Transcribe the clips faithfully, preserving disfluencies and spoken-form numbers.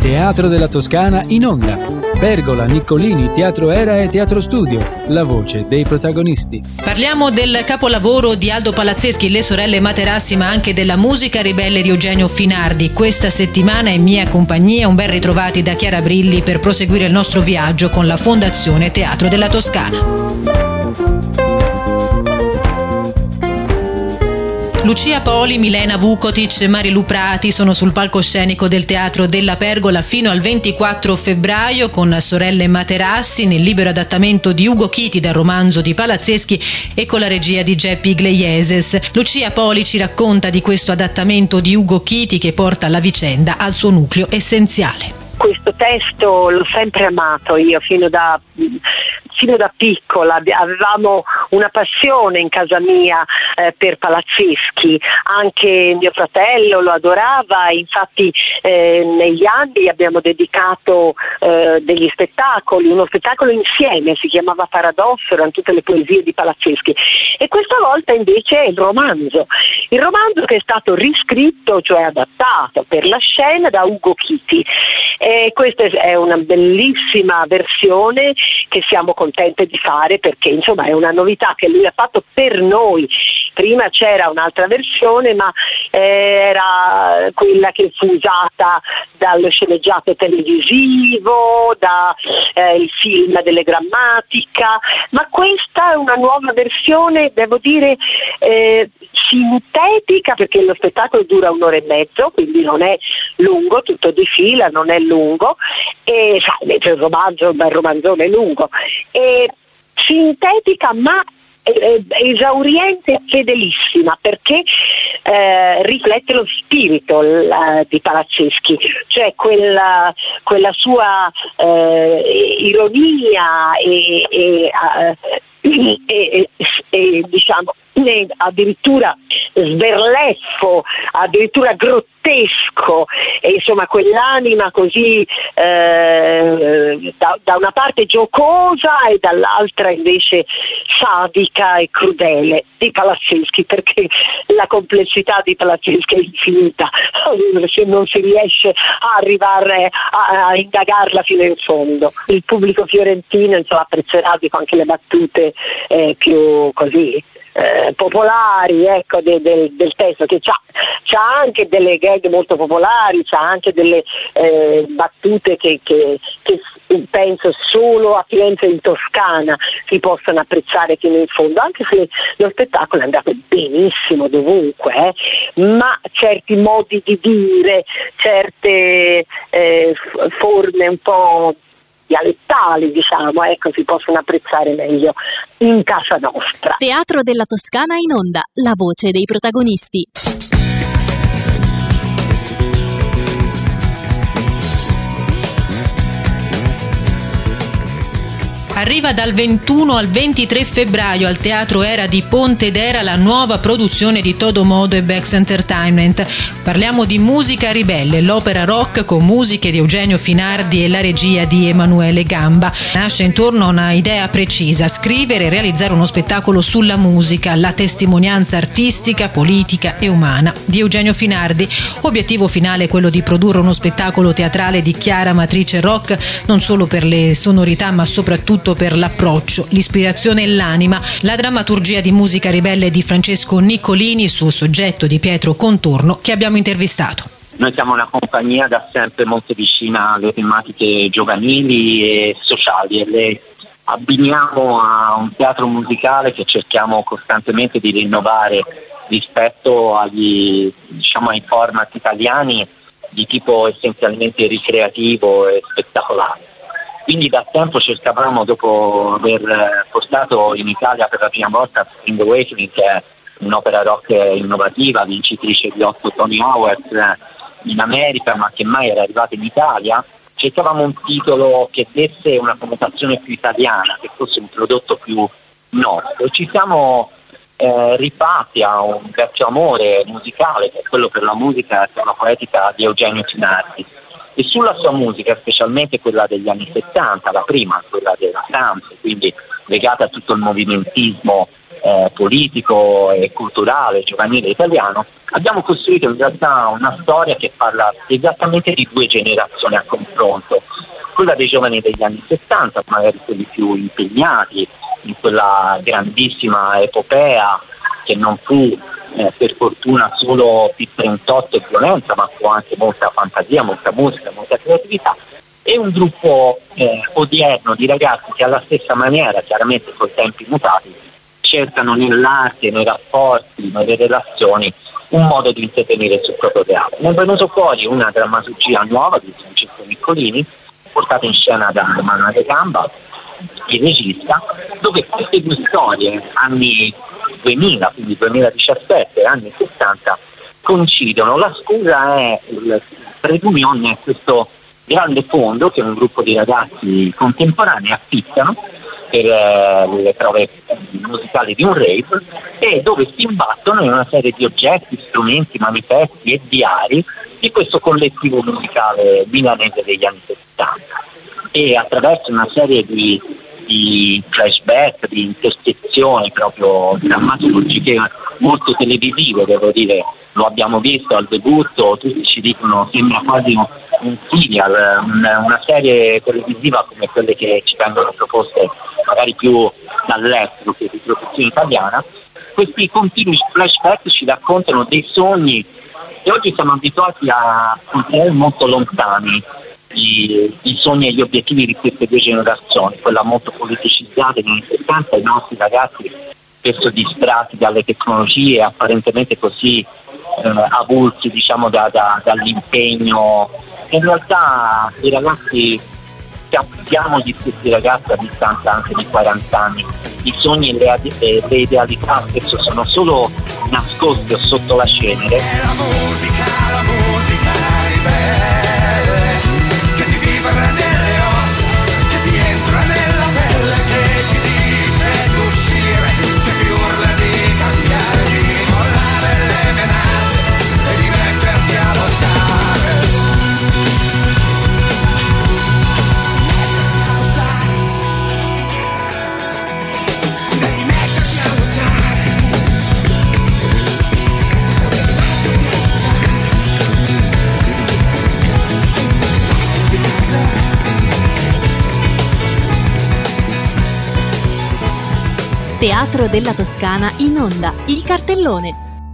Teatro della Toscana in onda. Pergola, Niccolini, Teatro Era e Teatro Studio. La voce dei protagonisti. Parliamo del capolavoro di Aldo Palazzeschi, Le sorelle Materassi, ma anche della musica ribelle di Eugenio Finardi. Questa settimana in mia compagnia un ben ritrovati da Chiara Brilli per proseguire il nostro viaggio con la Fondazione Teatro della Toscana. Lucia Poli, Milena Vukotic e Marilu Prati sono sul palcoscenico del Teatro della Pergola fino al ventiquattro febbraio con Sorelle Materassi nel libero adattamento di Ugo Chiti dal romanzo di Palazzeschi e con la regia di Geppi Iglesias. Lucia Poli ci racconta di questo adattamento di Ugo Chiti che porta la vicenda al suo nucleo essenziale. Questo testo l'ho sempre amato io fino da, fino da piccola, avevamo una passione in casa mia eh, per Palazzeschi, anche mio fratello lo adorava, infatti eh, negli anni abbiamo dedicato eh, degli spettacoli, uno spettacolo insieme, si chiamava Paradosso, erano tutte le poesie di Palazzeschi, e questa volta invece è il romanzo, il romanzo che è stato riscritto, cioè adattato per la scena da Ugo Chiti. E questa è una bellissima versione che siamo contenti di fare perché insomma è una novità che lui ha fatto per noi. Prima c'era un'altra versione ma eh, era quella che fu usata dallo sceneggiato televisivo, da eh, il film delle Grammatica, ma questa è una nuova versione, devo dire eh, sintetica, perché lo spettacolo dura un'ora e mezzo, quindi non è lungo, tutto di fila, non è lungo, e sai, invece il romanzo, il romanzone è lungo, e sintetica ma esauriente e fedelissima, perché eh, riflette lo spirito la, di Palazzeschi, cioè quella, quella sua eh, ironia e, e, e, e, e diciamo addirittura sberleffo, addirittura grottesco, e insomma quell'anima così eh, da, da una parte giocosa e dall'altra invece sadica e crudele di Palazzeschi, perché la complessità di Palazzeschi è infinita, non si riesce a arrivare a, a indagarla fino in fondo. Il pubblico fiorentino insomma apprezzerà, dico, anche le battute eh, più così Eh, popolari, ecco, de, de, del testo, che c'ha, c'ha anche delle gag molto popolari, c'ha anche delle eh, battute che, che, che penso solo a Firenze in Toscana si possano apprezzare fino in fondo, anche se lo spettacolo è andato benissimo dovunque, eh, ma certi modi di dire, certe eh, forme un po' dialettali, diciamo, ecco, si possono apprezzare meglio in casa nostra. Teatro della Toscana in onda, la voce dei protagonisti. Arriva dal ventuno al ventitré febbraio al Teatro Era di Pontedera la nuova produzione di Todo Modo e Bex Entertainment. Parliamo di Musica ribelle, l'opera rock con musiche di Eugenio Finardi e la regia di Emanuele Gamba. Nasce intorno a una idea precisa: scrivere e realizzare uno spettacolo sulla musica, la testimonianza artistica, politica e umana di Eugenio Finardi. Obiettivo finale è quello di produrre uno spettacolo teatrale di chiara matrice rock, non solo per le sonorità ma soprattutto per l'approccio, l'ispirazione e l'anima. La drammaturgia di Musica ribelle di Francesco Niccolini su soggetto di Pietro Contorno, che abbiamo intervistato. Noi siamo una compagnia da sempre molto vicina alle tematiche giovanili e sociali e le abbiniamo a un teatro musicale che cerchiamo costantemente di rinnovare rispetto agli, diciamo, ai format italiani di tipo essenzialmente ricreativo e spettacolare. Quindi da tempo cercavamo, dopo aver portato in Italia per la prima volta Spring Awakening, che è un'opera rock innovativa, vincitrice di otto Tony Awards in America, ma che mai era arrivata in Italia, cercavamo un titolo che desse una connotazione più italiana, che fosse un prodotto più nostro. E ci siamo eh, rifatti a un vecchio amore musicale, che è quello per la musica e per la poetica di Eugenio Finardi. E sulla sua musica, specialmente quella degli anni settanta, la prima, quella della Samp, quindi legata a tutto il movimentismo eh, politico e culturale giovanile italiano, abbiamo costruito in realtà una storia che parla esattamente di due generazioni a confronto, quella dei giovani degli anni settanta, magari quelli più impegnati in quella grandissima epopea che non fu eh, per fortuna solo P trentotto e violenza, ma fu anche molta fantasia, molta musica, molta creatività, e un gruppo eh, odierno di ragazzi che alla stessa maniera, chiaramente con tempi mutati, cercano nell'arte, nei rapporti, nelle relazioni un modo di intervenire sul proprio teatro. Ne è venuto fuori una drammaturgia nuova di Francesco Niccolini, portata in scena da Emanuele Gamba, il regista, dove queste due storie, anni duemila, quindi duemiladiciassette, anni sessanta, coincidono. La scusa è il Predunion, è questo grande fondo che un gruppo di ragazzi contemporanei affittano per eh, le prove musicali di un rave, e dove si imbattono in una serie di oggetti, strumenti, manifesti e diari di questo collettivo musicale milanese degli anni settanta, e attraverso una serie di, di flashback, di intersezioni proprio drammaturgiche molto televisive, devo dire, lo abbiamo visto al debutto, tutti ci dicono sembra quasi un, un serial, un, una serie televisiva come quelle che ci vengono proposte magari più dall'estero che di produzione italiana. Questi continui flashback ci raccontano dei sogni che oggi siamo abituati a considerare molto lontani, i, i sogni e gli obiettivi di queste due generazioni, quella molto politicizzata negli anni settanta, i nostri ragazzi spesso distratti dalle tecnologie, apparentemente così eh, avulsi, diciamo, da, da, dall'impegno. In realtà i ragazzi, abbiamo gli stessi ragazzi a distanza anche di quaranta anni, i sogni e le, e le idealità spesso sono solo nascosti o sotto la cenere. La musica, la musica ribelle che ti vibra nelle ossa, che ti entra nella pelle, che ti dice di uscire, che ti urla di cambiare, di mollare le menate e di metterti a lottare. Devi metterti a lottare. Teatro della Toscana in onda, il cartellone.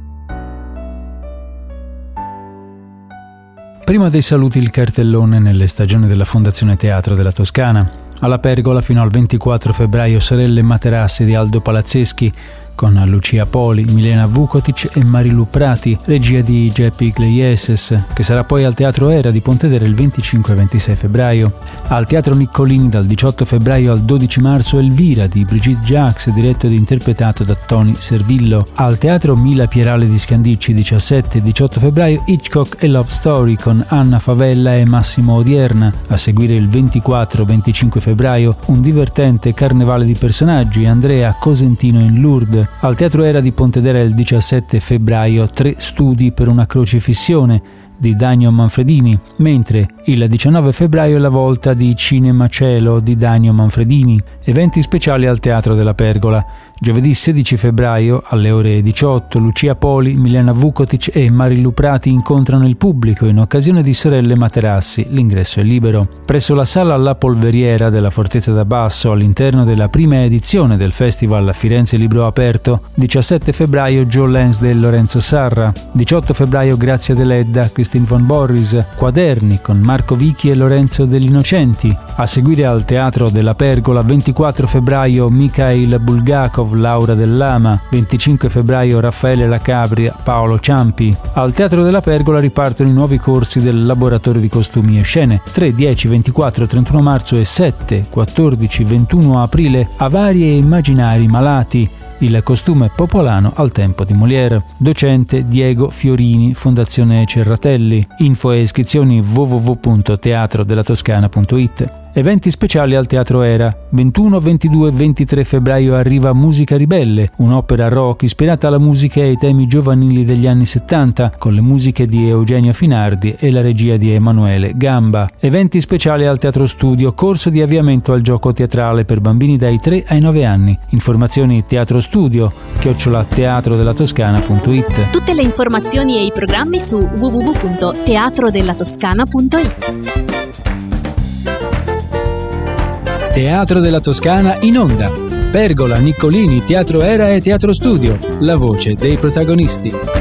Prima dei saluti il cartellone nelle stagioni della Fondazione Teatro della Toscana. Alla Pergola fino al ventiquattro febbraio Sorelle Materassi di Aldo Palazzeschi, con Lucia Poli, Milena Vukotic e Marilu Prati, regia di Geppi Iglesias, che sarà poi al Teatro Era di Pontedera il venticinque e ventisei febbraio. Al Teatro Niccolini dal diciotto febbraio al dodici marzo Elvira di Brigitte Jacques, diretto ed interpretato da Tony Servillo. Al Teatro Mila Pierale di Scandicci diciassette e diciotto febbraio Hitchcock e Love Story con Anna Favella e Massimo Odierna. A seguire il ventiquattro e venticinque febbraio un divertente carnevale di personaggi, Andrea Cosentino in Lourdes. Al Teatro Era di Pontedera il diciassette febbraio Tre studi per una crocifissione di Dagno Manfredini, mentre il diciannove febbraio è la volta di Cinema Cielo di Dagno Manfredini. Eventi speciali al Teatro della Pergola. Giovedì sedici febbraio alle ore diciotto Lucia Poli, Milena Vukotic e Marilu Prati incontrano il pubblico in occasione di Sorelle Materassi. L'ingresso è libero. Presso la Sala La Polveriera della Fortezza da Basso, all'interno della prima edizione del Festival Firenze Libro Aperto, diciassette febbraio Joe Lansdale Lorenzo Sarra, diciotto febbraio Grazia Deledda, Christine von Borries, Quaderni con Marco Vichi e Lorenzo Dell'Innocenti. A seguire al Teatro della Pergola ventiquattro febbraio Mikhail Bulgakov, Laura Dell'Ama, venticinque febbraio Raffaele Lacabria, Paolo Ciampi. Al Teatro della Pergola ripartono i nuovi corsi del Laboratorio di Costumi e Scene tre, dieci, ventiquattro, trentuno marzo e sette, quattordici, ventuno aprile a Vari e Immaginari Malati, il costume popolano al tempo di Molière. Docente Diego Fiorini, Fondazione Cerratelli. Info e iscrizioni w w w punto teatro della toscana punto it. Eventi speciali al Teatro Era. ventuno, ventidue e ventitré febbraio arriva Musica Ribelle, un'opera rock ispirata alla musica e ai temi giovanili degli anni settanta, con le musiche di Eugenio Finardi e la regia di Emanuele Gamba. Eventi speciali al Teatro Studio, corso di avviamento al gioco teatrale per bambini dai tre ai nove anni. Informazioni Teatro Studio, chiocciola teatro della toscana punto it. Tutte le informazioni e i programmi su w w w punto teatro della toscana punto it. Teatro della Toscana in onda. Pergola, Niccolini, Teatro Era e Teatro Studio. La voce dei protagonisti.